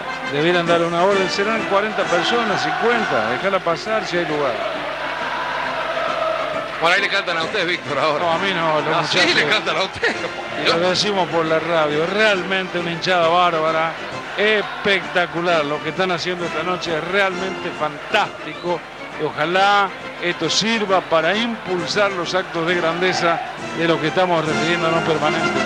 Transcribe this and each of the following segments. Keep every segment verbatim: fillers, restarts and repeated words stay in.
debieran dar una orden. Serán cuarenta personas, cincuenta. Déjala pasar si hay lugar. Por ahí le cantan a usted, Víctor, ahora. No, a mí no. Los no sí, le cantan a usted. Lo decimos por la radio. Realmente una hinchada bárbara. Espectacular. Lo que están haciendo esta noche es realmente fantástico. Y ojalá esto sirva para impulsar los actos de grandeza de los que estamos refiriéndonos permanentemente.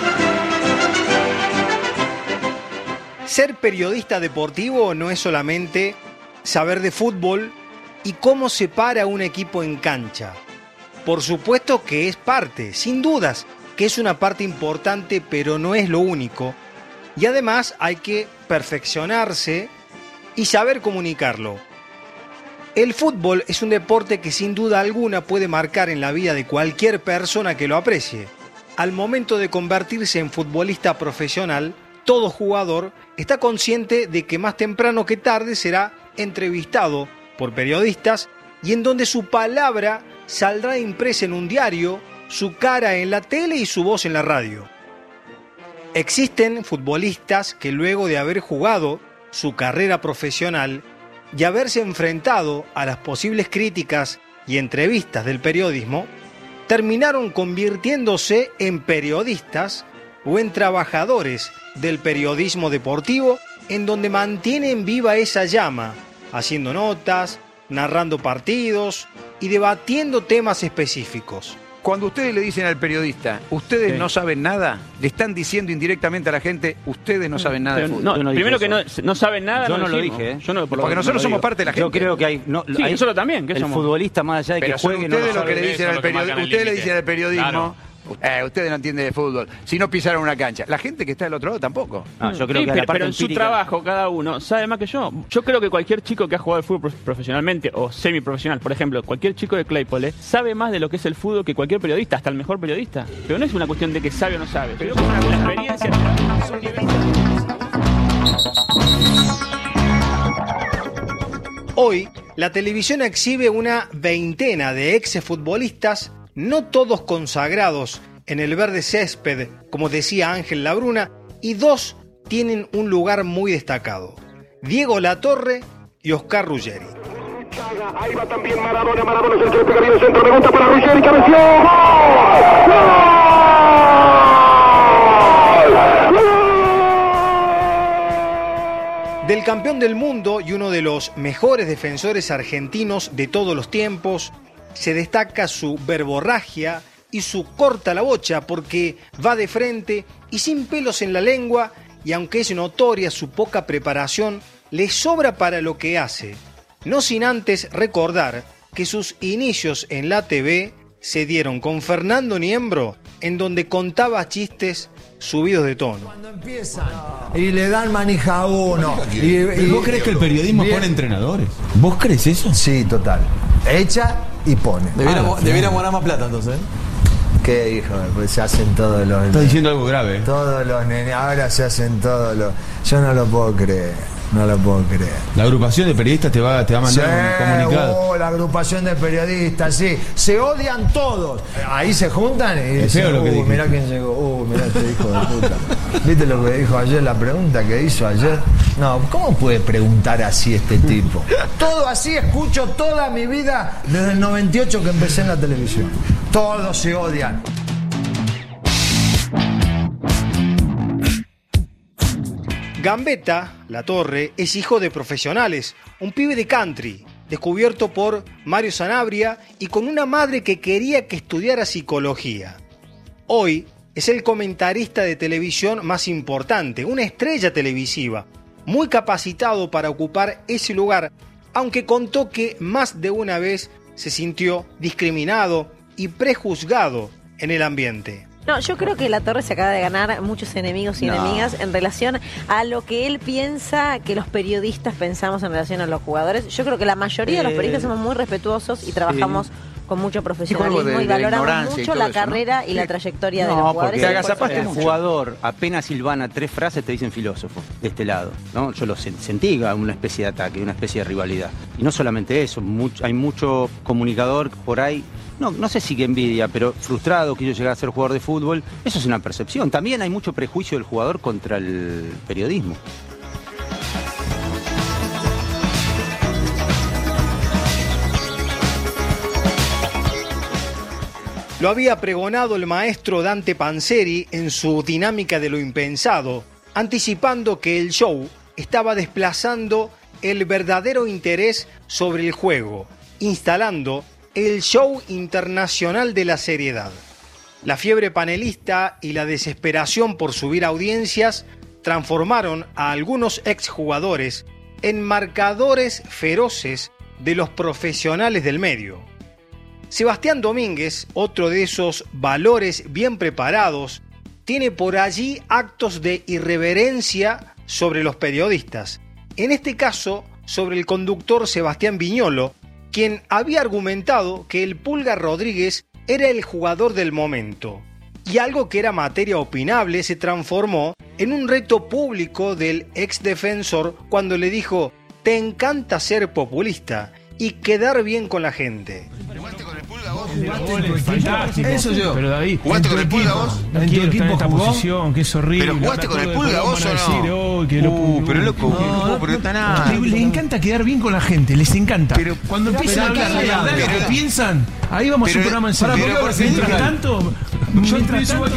Ser periodista deportivo no es solamente saber de fútbol y cómo se para un equipo en cancha. Por supuesto que es parte, sin dudas, que es una parte importante, pero no es lo único. Y además hay que perfeccionarse y saber comunicarlo. El fútbol es un deporte que sin duda alguna puede marcar en la vida de cualquier persona que lo aprecie. Al momento de convertirse en futbolista profesional, todo jugador está consciente de que más temprano que tarde será entrevistado por periodistas y en donde su palabra saldrá impresa en un diario, su cara en la tele y su voz en la radio. Existen futbolistas que luego de haber jugado su carrera profesional y haberse enfrentado a las posibles críticas y entrevistas del periodismo, terminaron convirtiéndose en periodistas o en trabajadores del periodismo deportivo, en donde mantienen viva esa llama, haciendo notas, narrando partidos y debatiendo temas específicos. Cuando ustedes le dicen al periodista, ustedes sí. no saben nada, le están diciendo indirectamente a la gente, ustedes no saben nada de fútbol. No, no primero que no, no saben nada. Yo no, no lo dijimos. dije, ¿eh? Yo no, por Porque lo, nosotros no somos digo. parte de la gente. Yo creo que hay... No, sí, hay nosotros también. ¿Qué el somos? futbolista, más allá de Pero que juegue... ustedes no lo que le sabe. dicen al periodista, ustedes le dicen al periodismo... Claro. Eh, ustedes no entienden de fútbol. Si no pisaron una cancha. La gente que está del otro lado tampoco. No, yo creo sí, que pero, la parte pero en empírica... su trabajo cada uno sabe más que yo. Yo creo que cualquier chico que ha jugado al fútbol profesionalmente o semiprofesional, por ejemplo, cualquier chico de Claypole sabe más de lo que es el fútbol que cualquier periodista, hasta el mejor periodista. Pero no es una cuestión de que sabe o no sabe. Pero es una experiencia. Son niveles. Hoy, la televisión exhibe una veintena de exfutbolistas, no todos consagrados en el verde césped, como decía Ángel Labruna, y dos tienen un lugar muy destacado: Diego Latorre y Oscar Ruggeri. Ahí va también Maradona, Maradona es el que le pega bien el centro, pregunta para Ruggeri, cabeció. ¡Gol! Del campeón del mundo y uno de los mejores defensores argentinos de todos los tiempos, se destaca su verborragia y su corta la bocha, porque va de frente y sin pelos en la lengua, y aunque es notoria su poca preparación, le sobra para lo que hace. No sin antes recordar que sus inicios en la T V se dieron con Fernando Niembro, en donde contaba chistes subidos de tono. Cuando empiezan y le dan manija a uno. Y, y, ¿Vos crees que el periodismo bien. pone entrenadores? ¿Vos crees eso? Sí, total. Echa y pone. Debiéramos, ah, debiéramos ganar más plata entonces, ¿eh? ¿Qué hijo? Pues se hacen todos los... Estás diciendo algo grave. Todos los nenes, ahora se hacen todos los... Yo no lo puedo creer, no lo puedo creer. La agrupación de periodistas te va, te va a mandar sí, un comunicado. Oh, la agrupación de periodistas, sí. Se odian todos. Ahí se juntan y dicen, uh, mirá quién llegó, uh, mirá este hijo de puta. ¿Viste lo que dijo ayer, la pregunta que hizo ayer? No, ¿cómo puede preguntar así este tipo? Todo así escucho toda mi vida desde el noventa y ocho que empecé en la televisión. Todos se odian. Gambetta, Latorre, es hijo de profesionales, un pibe de country, descubierto por Mario Sanabria y con una madre que quería que estudiara psicología. Hoy es el comentarista de televisión más importante, una estrella televisiva, muy capacitado para ocupar ese lugar, aunque contó que más de una vez se sintió discriminado y prejuzgado en el ambiente. No, yo creo que Latorre se acaba de ganar muchos enemigos y no. enemigas en relación a lo que él piensa que los periodistas pensamos en relación a los jugadores. Yo creo que la mayoría eh, de los periodistas somos muy respetuosos y trabajamos sí. con mucho profesionalismo de, y valoramos mucho la eso, carrera ¿no? y la trayectoria no, de los jugadores. No, porque el jugador apenas silvana tres frases te dicen filósofo de este lado, ¿no? Yo lo sentí una especie de ataque, una especie de rivalidad. Y no solamente eso, mucho, hay mucho comunicador por ahí. No, no sé si que envidia, pero frustrado que yo llegara a ser jugador de fútbol, eso es una percepción. También hay mucho prejuicio del jugador contra el periodismo. Lo había pregonado el maestro Dante Panzeri en su Dinámica de lo Impensado, anticipando que el show estaba desplazando el verdadero interés sobre el juego, instalando el show internacional de la seriedad. La fiebre panelista y la desesperación por subir audiencias transformaron a algunos exjugadores en marcadores feroces de los profesionales del medio. Sebastián Domínguez, otro de esos valores bien preparados, tiene por allí actos de irreverencia sobre los periodistas. En este caso, sobre el conductor Sebastián Viñolo, quien había argumentado que el Pulga Rodríguez era el jugador del momento. Y algo que era materia opinable se transformó en un reto público del exdefensor cuando le dijo: te encanta ser populista y quedar bien con la gente. Eso yo. Pero David, ¿jugaste con el Pulga vos? ¿En tu equipo esta posición, que es horrible? ¿Pero jugaste con el Pulga vos o no? Decir, oh, uh, pero loco, no, no, pero está nada. Les encanta quedar bien con la gente, les encanta. Pero cuando empiezan a hablar de verdad lo que piensan, ahí vamos a un programa en serio. Pero mientras tanto, mientras tanto.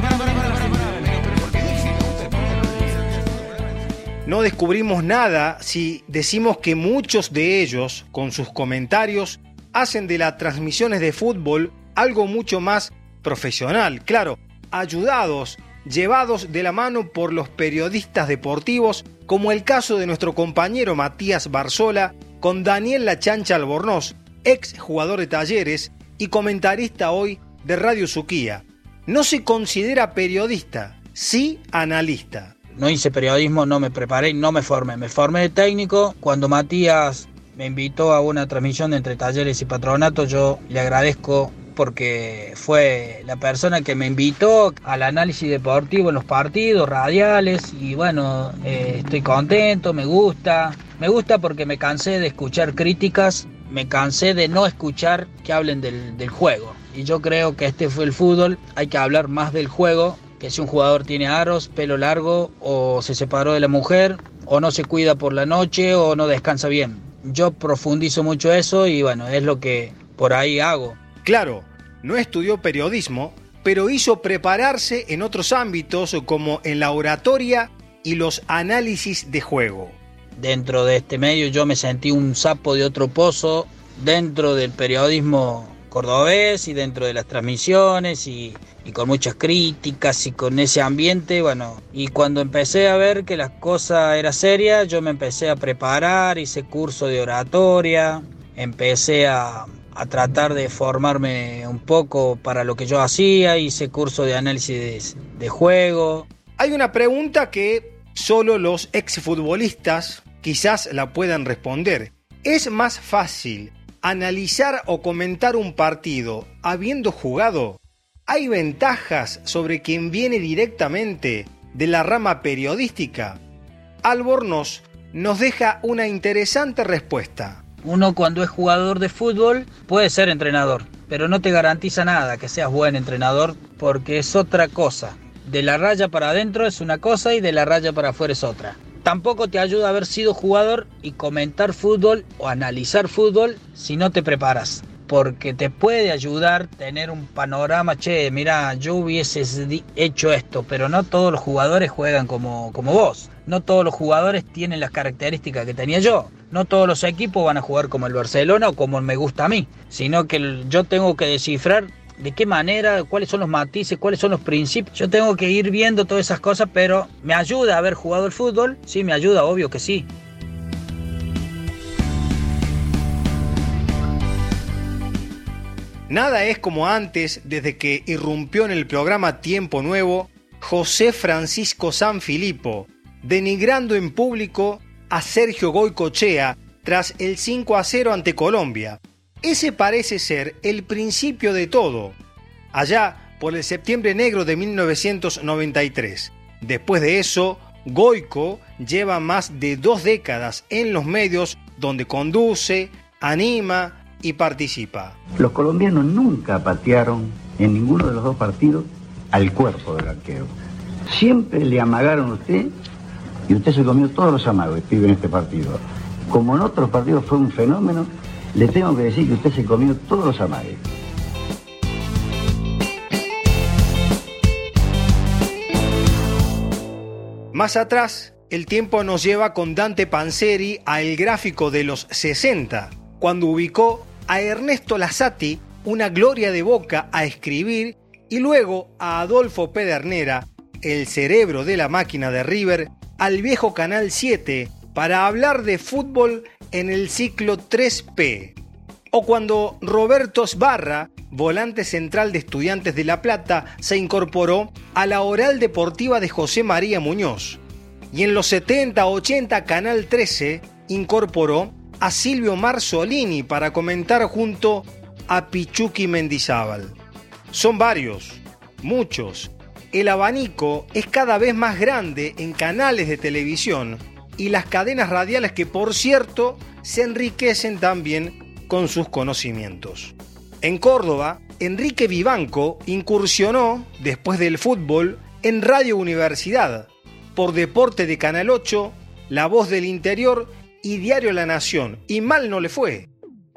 No descubrimos nada si decimos que muchos de ellos, con sus comentarios, hacen de las transmisiones de fútbol algo mucho más profesional, claro, ayudados, llevados de la mano por los periodistas deportivos, como el caso de nuestro compañero Matías Barzola con Daniel La Chancha Albornoz, ex jugador de Talleres y comentarista hoy de Radio Suquía. No se considera periodista, sí analista. No hice periodismo, no me preparé, no me formé. Me formé de técnico. Cuando Matías me invitó a una transmisión entre Talleres y Patronato, yo le agradezco porque fue la persona que me invitó al análisis deportivo en los partidos radiales y bueno, eh, estoy contento, me gusta. Me gusta porque me cansé de escuchar críticas, me cansé de no escuchar que hablen del, del juego. Y yo creo que este fue el fútbol, hay que hablar más del juego. Que si un jugador tiene aros, pelo largo, o se separó de la mujer, o no se cuida por la noche, o no descansa bien. Yo profundizo mucho eso y bueno, es lo que por ahí hago. Claro, no estudió periodismo, pero hizo prepararse en otros ámbitos como en la oratoria y los análisis de juego. Dentro de este medio yo me sentí un sapo de otro pozo, dentro del periodismo cordobés y dentro de las transmisiones y, y con muchas críticas y con ese ambiente, bueno, y cuando empecé a ver que la cosa era seria, yo me empecé a preparar, hice curso de oratoria, empecé a, a tratar de formarme un poco para lo que yo hacía, hice curso de análisis de, de juego. Hay una pregunta que solo los exfutbolistas quizás la puedan responder. ¿Es más fácil analizar o comentar un partido habiendo jugado? ¿Hay ventajas sobre quien viene directamente de la rama periodística? Albornoz nos deja una interesante respuesta. Uno cuando es jugador de fútbol puede ser entrenador, pero no te garantiza nada que seas buen entrenador porque es otra cosa. De la raya para adentro es una cosa y de la raya para afuera es otra. Tampoco te ayuda haber sido jugador y comentar fútbol o analizar fútbol si no te preparas. Porque te puede ayudar tener un panorama, che, mira, yo hubiese hecho esto, pero no todos los jugadores juegan como, como vos. No todos los jugadores tienen las características que tenía yo. No todos los equipos van a jugar como el Barcelona o como me gusta a mí. Sino que yo tengo que descifrar de qué manera, cuáles son los matices, cuáles son los principios. Yo tengo que ir viendo todas esas cosas, pero ¿me ayuda a haber jugado el fútbol? Sí, me ayuda, obvio que sí. Nada es como antes, desde que irrumpió en el programa Tiempo Nuevo José Francisco Sanfilippo, denigrando en público a Sergio Goycochea tras el cinco a cero ante Colombia. Ese parece ser el principio de todo, allá por el septiembre negro de mil novecientos noventa y tres. Después de eso, Goico lleva más de dos décadas en los medios donde conduce, anima y participa. Los colombianos nunca patearon en ninguno de los dos partidos al cuerpo del arquero. Siempre le amagaron a usted y usted se comió todos los amagos, pibe, en este partido. Como en otros partidos fue un fenómeno, le tengo que decir que usted se comió todos los amagues. Más atrás, el tiempo nos lleva con Dante Panzeri a El Gráfico de los sesenta, cuando ubicó a Ernesto Lazzati, una gloria de Boca, a escribir, y luego a Adolfo Pedernera, el cerebro de la máquina de River, al viejo Canal siete para hablar de fútbol en el ciclo tres P. O cuando Roberto Sbarra, volante central de Estudiantes de La Plata, se incorporó a la Oral Deportiva de José María Muñoz. Y en los setenta ochenta Canal trece incorporó a Silvio Marzolini para comentar junto a Pichuqui Mendizábal. Son varios, muchos. El abanico es cada vez más grande en canales de televisión y las cadenas radiales que, por cierto, se enriquecen también con sus conocimientos. En Córdoba, Enrique Vivanco incursionó, después del fútbol, en Radio Universidad, por Deporte de Canal ocho, La Voz del Interior y Diario La Nación, y mal no le fue.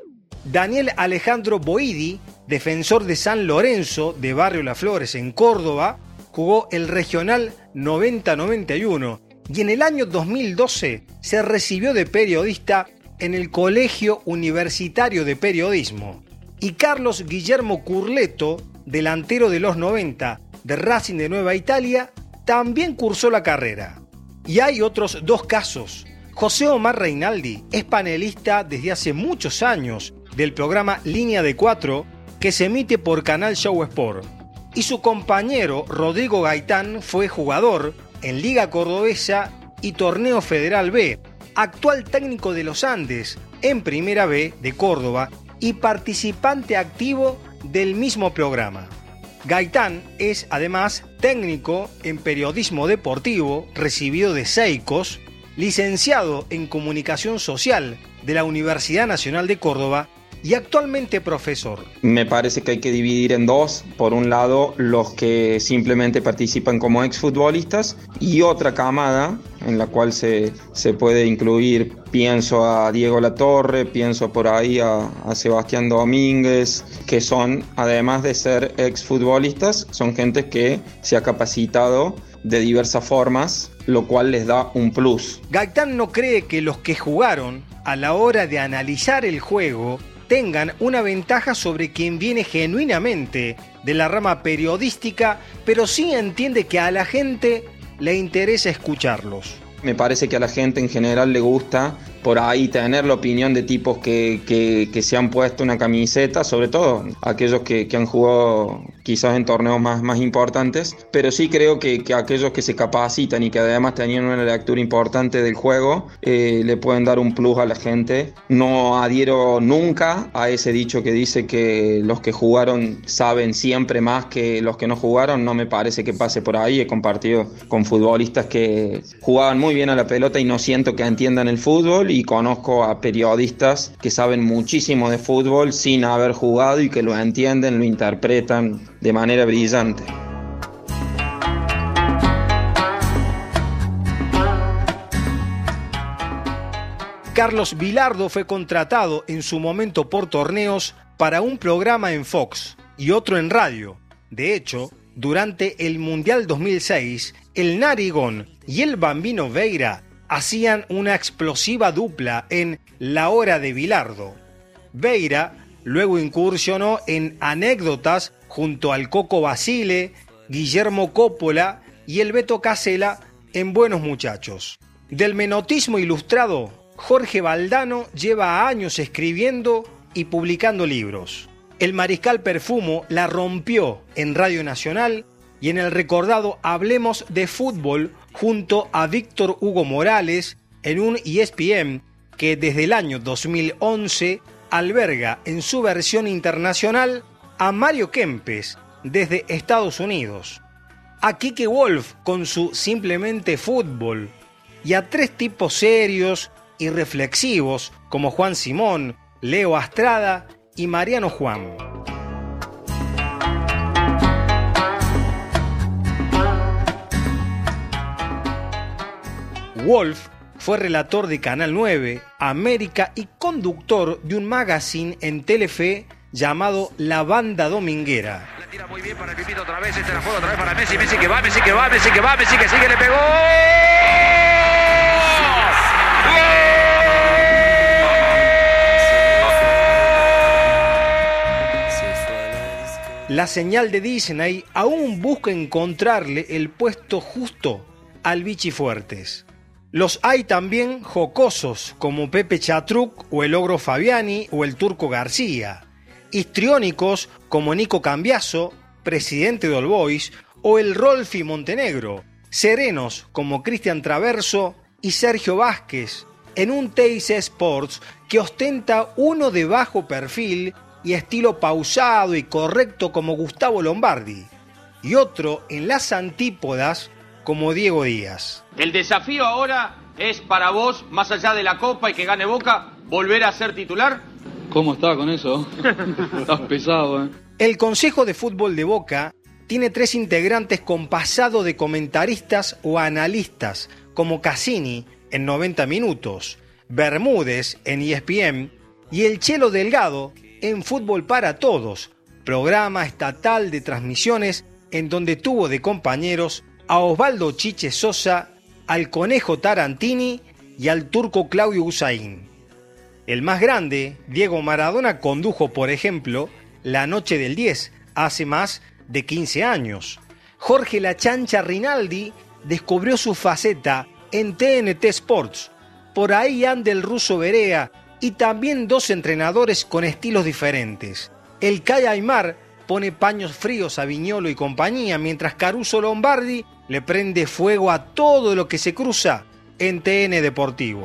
Daniel Alejandro Boidi, defensor de San Lorenzo, de Barrio Las Flores, en Córdoba, jugó el Regional noventa noventa y uno y en el año dos mil doce se recibió de periodista en el Colegio Universitario de Periodismo. Y Carlos Guillermo Curleto, delantero de los noventa de Racing de Nueva Italia, también cursó la carrera. Y hay otros dos casos. José Omar Reinaldi es panelista desde hace muchos años del programa Línea de Cuatro, que se emite por Canal Show Sport. Y su compañero Rodrigo Gaitán fue jugador en Liga Cordobesa y Torneo Federal B, actual técnico de los Andes en Primera B de Córdoba y participante activo del mismo programa. Gaitán es además técnico en periodismo deportivo, recibido de Seicos, licenciado en Comunicación Social de la Universidad Nacional de Córdoba y actualmente profesor. Me parece que hay que dividir en dos. Por un lado, los que simplemente participan como exfutbolistas y otra camada en la cual se, se puede incluir, pienso a Diego Latorre, pienso por ahí a, a Sebastián Domínguez, que son, además de ser exfutbolistas, son gente que se ha capacitado de diversas formas, lo cual les da un plus. Gaitán no cree que los que jugaron, a la hora de analizar el juego, tengan una ventaja sobre quien viene genuinamente de la rama periodística, pero sí entiende que a la gente le interesa escucharlos. Me parece que a la gente en general le gusta por ahí tener la opinión de tipos que, que, que se han puesto una camiseta, sobre todo aquellos que, que han jugado quizás en torneos más, más importantes, pero sí creo que, que aquellos que se capacitan y que además tenían una lectura importante del juego, eh, le pueden dar un plus a la gente. No adhiero nunca a ese dicho que dice que los que jugaron saben siempre más que los que no jugaron. No me parece que pase por ahí. He compartido con futbolistas que jugaban muy bien a la pelota y no siento que entiendan el fútbol, y conozco a periodistas que saben muchísimo de fútbol sin haber jugado y que lo entienden, lo interpretan de manera brillante. Carlos Vilardo fue contratado en su momento por Torneos para un programa en Fox y otro en radio. De hecho, durante el Mundial dos mil seis, el Narigón y el Bambino Veira hacían una explosiva dupla en La Hora de Vilardo. Veira luego incursionó en anécdotas junto al Coco Basile, Guillermo Coppola y el Beto Casella en Buenos Muchachos. Del menotismo ilustrado, Jorge Valdano lleva años escribiendo y publicando libros. El Mariscal Perfumo la rompió en Radio Nacional y en el recordado Hablemos de Fútbol junto a Víctor Hugo Morales en un E S P N que desde el año dos mil once alberga en su versión internacional a Mario Kempes desde Estados Unidos, a Quique Wolf con su Simplemente Fútbol y a tres tipos serios y reflexivos como Juan Simón, Leo Astrada y Mariano Juan. Wolf fue relator de Canal nueve, América y conductor de un magazine en Telefe llamado La Banda Dominguera. tira muy bien para el Pipito otra vez, este la juega otra vez para Messi, Messi que va, Messi que va, Messi que va, Messi que sigue, le pegó. La señal de Disney aún busca encontrarle el puesto justo al Vichy Fuertes. Los hay también jocosos como Pepe Chatruc o el Ogro Fabiani o el Turco García. Histriónicos como Nico Cambiaso, presidente de All Boys, o el Rolfi Montenegro. Serenos como Cristian Traverso y Sergio Vázquez en un T I C Sports que ostenta uno de bajo perfil y estilo pausado y correcto como Gustavo Lombardi, y otro en las antípodas como Diego Díaz. El desafío ahora es para vos, más allá de la Copa y que gane Boca, volver a ser titular. ¿Cómo está con eso? Estás pesado, ¿eh? El Consejo de Fútbol de Boca tiene tres integrantes con pasado de comentaristas o analistas, como Cassini en noventa minutos, Bermúdez en E S P N y el Chelo Delgado en Fútbol para Todos, programa estatal de transmisiones en donde tuvo de compañeros a Osvaldo Chiche Sosa, al Conejo Tarantini y al turco Claudio Usain. El más grande, Diego Maradona, condujo, por ejemplo, La Noche del diez, hace más de quince años. Jorge La Chancha Rinaldi descubrió su faceta en T N T Sports. Por ahí anda el ruso Berea y también dos entrenadores con estilos diferentes. El Kai Aymar pone paños fríos a Viñolo y compañía, mientras Caruso Lombardi le prende fuego a todo lo que se cruza en T N Deportivo.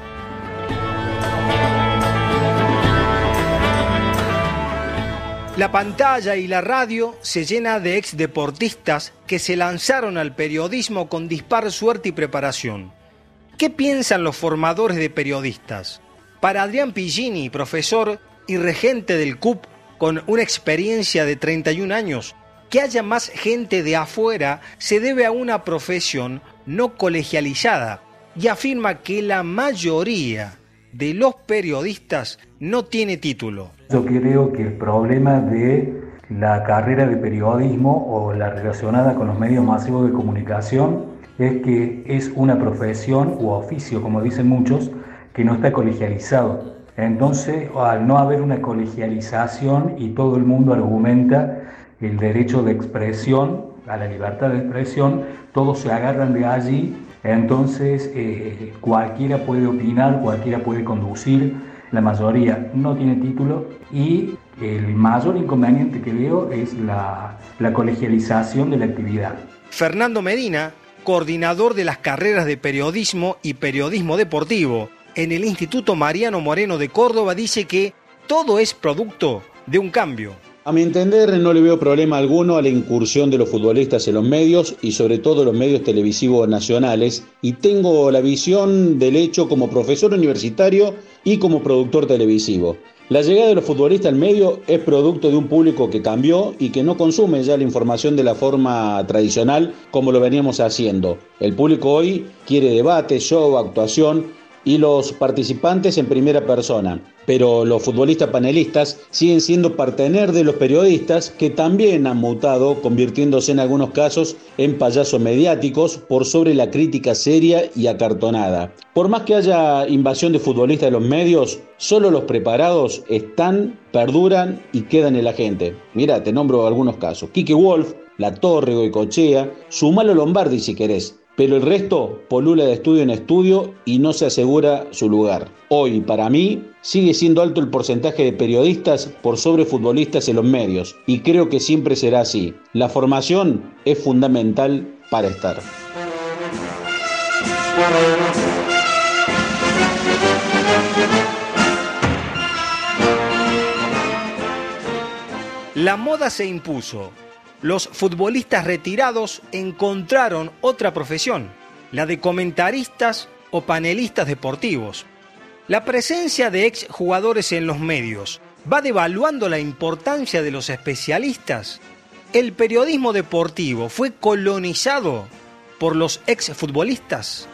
La pantalla y la radio se llena de ex deportistas que se lanzaron al periodismo con dispar suerte y preparación. ¿Qué piensan los formadores de periodistas? Para Adrián Pigini, profesor y regente del C U P con una experiencia de treinta y un años, que haya más gente de afuera se debe a una profesión no colegializada y afirma que la mayoría de los periodistas no tiene título. Yo creo que el problema de la carrera de periodismo o la relacionada con los medios masivos de comunicación es que es una profesión u oficio, como dicen muchos, que no está colegializado. Entonces, al no haber una colegialización y todo el mundo argumenta el derecho de expresión, a la libertad de expresión, todos se agarran de allí, entonces eh, cualquiera puede opinar, cualquiera puede conducir, la mayoría no tiene título y el mayor inconveniente que veo es la, la colegialización de la actividad. Fernando Medina, coordinador de las carreras de periodismo y periodismo deportivo en el Instituto Mariano Moreno de Córdoba, dice que todo es producto de un cambio. A mi entender, no le veo problema alguno a la incursión de los futbolistas en los medios y sobre todo los medios televisivos nacionales, y tengo la visión del hecho como profesor universitario y como productor televisivo. La llegada de los futbolistas al medio es producto de un público que cambió y que no consume ya la información de la forma tradicional como lo veníamos haciendo. El público hoy quiere debate, show, actuación y los participantes en primera persona. Pero los futbolistas panelistas siguen siendo partener de los periodistas, que también han mutado, convirtiéndose en algunos casos en payasos mediáticos por sobre la crítica seria y acartonada. Por más que haya invasión de futbolistas de los medios, solo los preparados están, perduran y quedan en la gente. Mira, te nombro algunos casos. Quique Wolf, La Torre, Goicoechea, sumalo Lombardi si querés. Pero el resto polula de estudio en estudio y no se asegura su lugar. Hoy, para mí, sigue siendo alto el porcentaje de periodistas por sobre futbolistas en los medios, y creo que siempre será así. La formación es fundamental para estar. La moda se impuso. Los futbolistas retirados encontraron otra profesión, la de comentaristas o panelistas deportivos. La presencia de exjugadores en los medios va devaluando la importancia de los especialistas. El periodismo deportivo fue colonizado por los exfutbolistas.